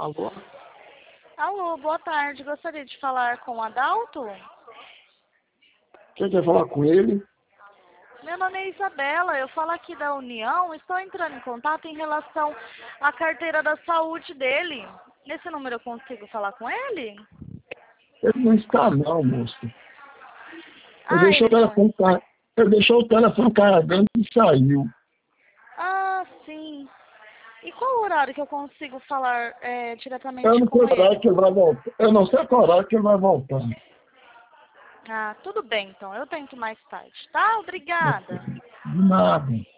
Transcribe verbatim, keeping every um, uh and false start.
Alô? Alô, boa tarde. Gostaria de falar com o Adalto? Quem quer falar com ele? Meu nome é Isabela, eu falo aqui da União. Estou entrando em contato em relação à carteira da saúde dele. Nesse número eu consigo falar com ele? Ele não está não, moço. Eu Ah, deixei o ele não. telefone, car- eu deixei o telefone carregando e saiu. Ah, sim. E qual o horário que eu consigo falar é, Eu diretamente não sei com o horário ele? que ele vai voltar. Eu não sei qual horário que ele vai voltar. Ah, tudo bem então. Eu tento mais tarde, tá? Obrigada. De nada.